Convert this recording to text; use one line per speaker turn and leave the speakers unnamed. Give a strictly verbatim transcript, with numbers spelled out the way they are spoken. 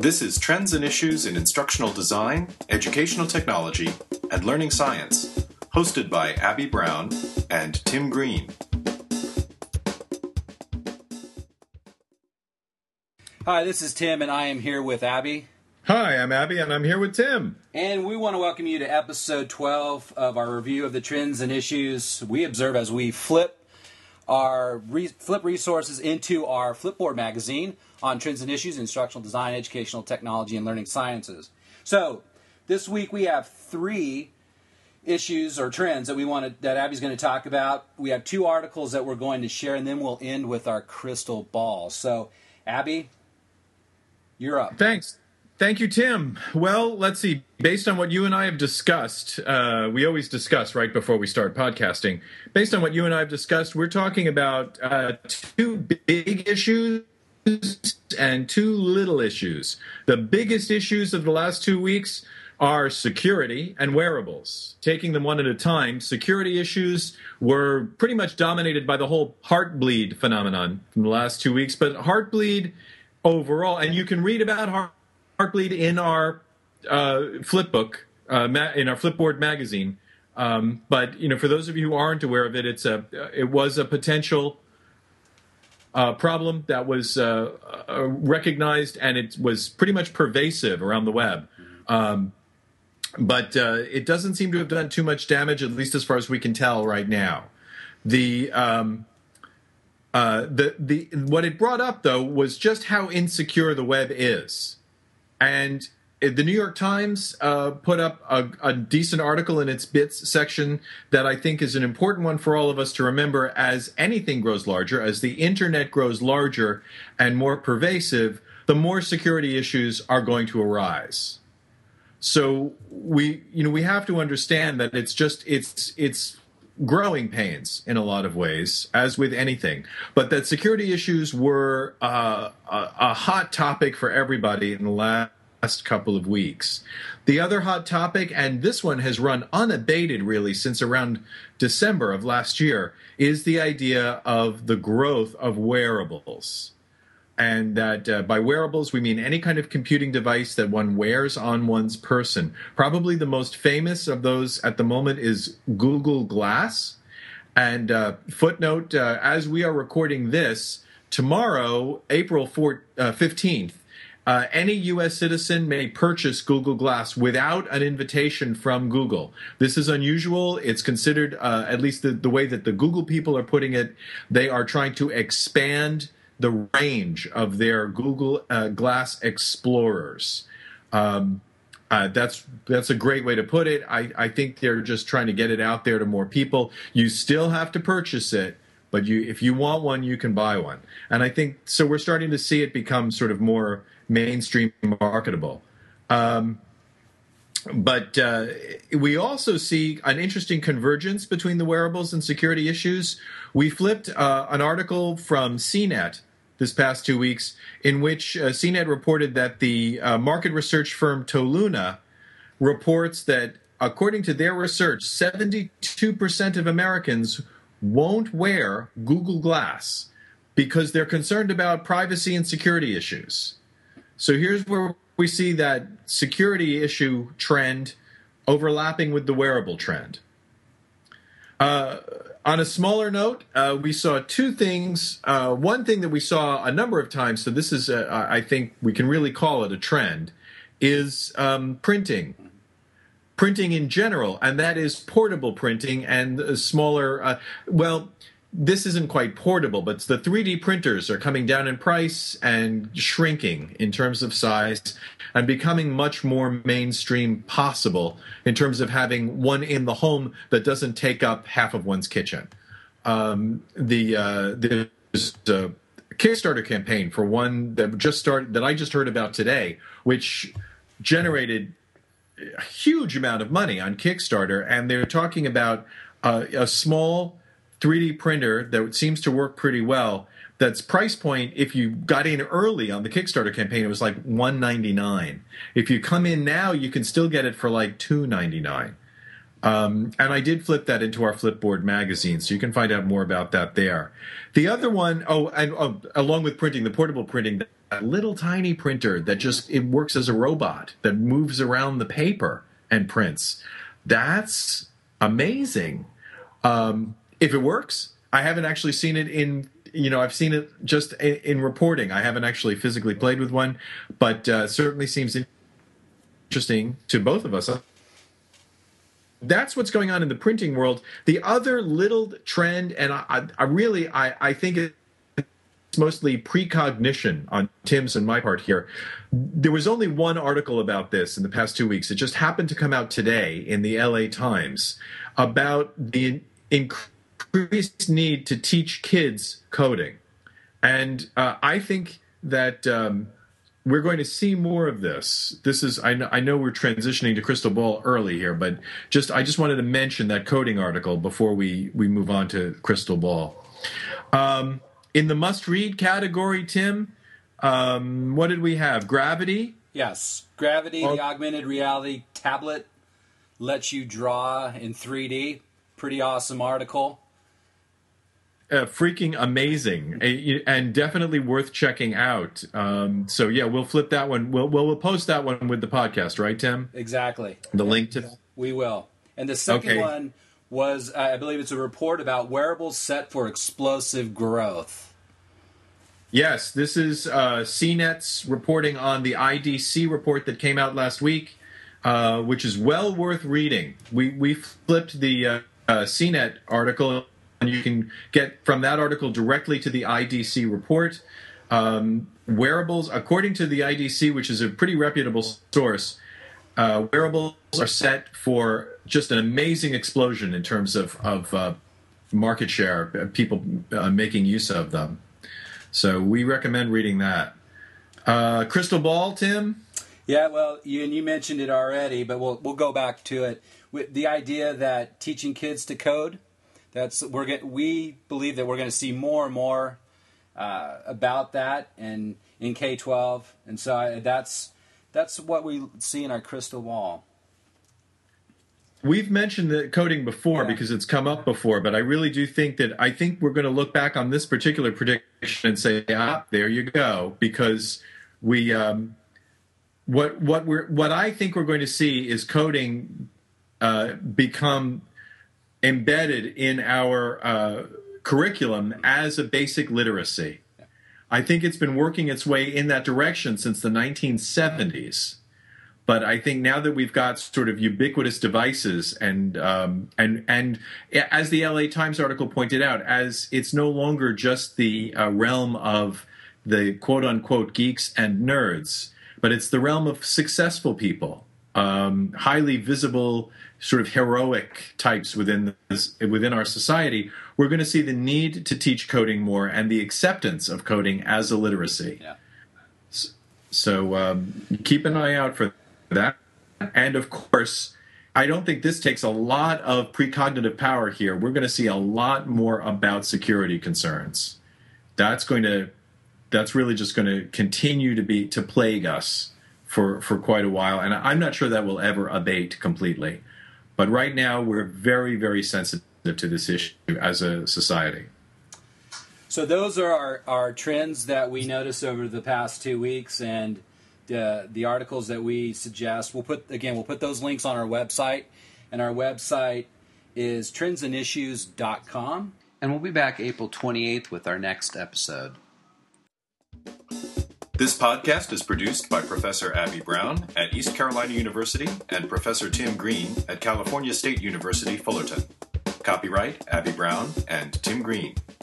This is Trends and Issues in Instructional Design, Educational Technology, and Learning Science, hosted by Abby Brown and Tim Green.
Hi, this is Tim, and I am here with Abby.
Hi, I'm Abby, and I'm here with Tim.
And we want to welcome you to episode twelve of our review of the trends and issues we observe as we flip our re- flip resources into our Flipboard magazine on trends and issues in instructional design, educational technology, and learning sciences. So, this week we have three issues or trends that we want to, that Abby's going to talk about. We have two articles that we're going to share, and then we'll end with our crystal ball. So, Abby, you're up.
Thanks. Thank you, Tim. Well, let's see. Based on what you and I have discussed, uh, we always discuss right before we start podcasting. Based on what you and I have discussed, we're talking about uh, two big issues and two little issues. The biggest issues of the last two weeks are security and wearables. Taking them one at a time, security issues were pretty much dominated by the whole Heartbleed phenomenon from the last two weeks. But Heartbleed overall, and you can read about Heartbleed Heartbleed in our uh, Flipbook, uh, ma- in our Flipboard magazine. Um, but you know, for those of you who aren't aware of it, it's a it was a potential uh, problem that was uh, uh, recognized, and it was pretty much pervasive around the web. Um, but uh, it doesn't seem to have done too much damage, at least as far as we can tell right now. The um, uh, the the what it brought up though was just how insecure the web is. And the New York Times uh, put up a, a decent article in its bits section that I think is an important one for all of us to remember. As anything grows larger, as the internet grows larger and more pervasive, the more security issues are going to arise. So we, you know, we have to understand that it's just it's it's growing pains in a lot of ways, as with anything, but that security issues were uh, a, a hot topic for everybody in the last couple of weeks. The other hot topic, and this one has run unabated really since around December of last year, is the idea of the growth of wearables. And that uh, by wearables, we mean any kind of computing device that one wears on one's person. Probably the most famous of those at the moment is Google Glass. And uh, footnote, uh, as we are recording this, tomorrow, April fifteenth, uh, any U S citizen may purchase Google Glass without an invitation from Google. This is unusual. It's considered, uh, at least the, the way that the Google people are putting it, they are trying to expand the range of their Google uh, Glass Explorers. Um, uh, that's that's a great way to put it. I, I think they're just trying to get it out there to more people. You still have to purchase it, but you if you want one, you can buy one. And I think, so we're starting to see it become sort of more mainstream marketable. Um, But uh, we also see an interesting convergence between the wearables and security issues. We flipped uh, an article from C net this past two weeks in which uh, C net reported that the uh, market research firm Toluna reports that, according to their research, seventy-two percent of Americans won't wear Google Glass because they're concerned about privacy and security issues. So here's where we see that security issue trend overlapping with the wearable trend. Uh, on a smaller note, uh, we saw two things. Uh, one thing that we saw a number of times, so this is, a, I think we can really call it a trend, is um, printing. Printing in general, and that is portable printing and uh, smaller, uh, well, this isn't quite portable, but the three D printers are coming down in price and shrinking in terms of size and becoming much more mainstream possible in terms of having one in the home that doesn't take up half of one's kitchen. Um, the uh, there's a Kickstarter campaign for one that just started that I just heard about today, which generated a huge amount of money on Kickstarter, and they're talking about uh, a small three D printer that seems to work pretty well. That's price point, if you got in early on the Kickstarter campaign, it was like one ninety-nine. If you come in now, you can still get it for like two ninety-nine. Um, and I did flip that into our Flipboard magazine, so you can find out more about that there. The other one, oh, and oh, along with printing, the portable printing little tiny printer that just it works as a robot that moves around the paper and prints. That's amazing. Um, if it works, I haven't actually seen it in, you know, I've seen it just in, in reporting. I haven't actually physically played with one, but uh, certainly seems interesting to both of us. That's what's going on in the printing world. The other little trend, and I, I really, I, I think it's mostly precognition on Tim's and my part here. There was only one article about this in the past two weeks. It just happened to come out today in the L A Times about the increased need to teach kids coding. And uh, I think that um, we're going to see more of this. This is, I know, I know we're transitioning to Crystal Ball early here, but just I just wanted to mention that coding article before we, we move on to Crystal Ball. Um, in the must-read category, Tim, um, what did we have? Gravity?
Yes. Gravity,
Oh.
the augmented reality tablet, lets you draw in three D. Pretty awesome article.
Uh, freaking amazing, A- and definitely worth checking out. Um, so yeah, we'll flip that one. We'll, we'll we'll post that one with the podcast, right, Tim?
Exactly.
The link to.
We will. And the second
Okay.
one was, uh, I believe it's a report about wearables set for explosive growth.
Yes, this is uh, C NET's reporting on the I D C report that came out last week, uh, which is well worth reading. We we flipped the uh, uh, C NET article, and you can get from that article directly to the I D C report. Um, wearables, according to the I D C, which is a pretty reputable source, uh, wearables are set for just an amazing explosion in terms of, of uh, market share, uh, people uh, making use of them. So we recommend reading that. Uh, Crystal Ball, Tim?
Yeah, well, you, and you mentioned it already, but we'll we'll go back to it. With the idea that teaching kids to code, that's we're get, we believe that we're going to see more and more uh, about that and in K twelve, and so I, that's that's what we see in our crystal ball.
We've mentioned the coding before
Yeah.
because it's come up before, but I really do think that I think we're going to look back on this particular prediction and say, ah, there you go, because we um, what what we're what I think we're going to see is coding uh, become embedded in our uh, curriculum as a basic literacy. I think it's been working its way in that direction since the nineteen seventies. But I think now that we've got sort of ubiquitous devices and um, and and as the L A Times article pointed out, as it's no longer just the uh, realm of the quote unquote geeks and nerds, but it's the realm of successful people, um, highly visible, sort of heroic types within this, within our society. We're going to see the need to teach coding more and the acceptance of coding as a literacy.
Yeah.
So um, keep an eye out for that. And of course, I don't think this takes a lot of precognitive power here. We're going to see a lot more about security concerns. That's going to, that's really just going to continue to be, to plague us for, for quite a while. And I'm not sure that will ever abate completely. But right now, we're very, very sensitive to this issue as a society.
So those are our, our trends that we noticed over the past two weeks, and the the articles that we suggest. We'll put again, we'll put those links on our website, and our website is trends and issues dot com.
And we'll be back April twenty-eighth with our next episode.
This podcast is produced by Professor Abby Brown at East Carolina University and Professor Tim Green at California State University, Fullerton. Copyright Abby Brown and Tim Green.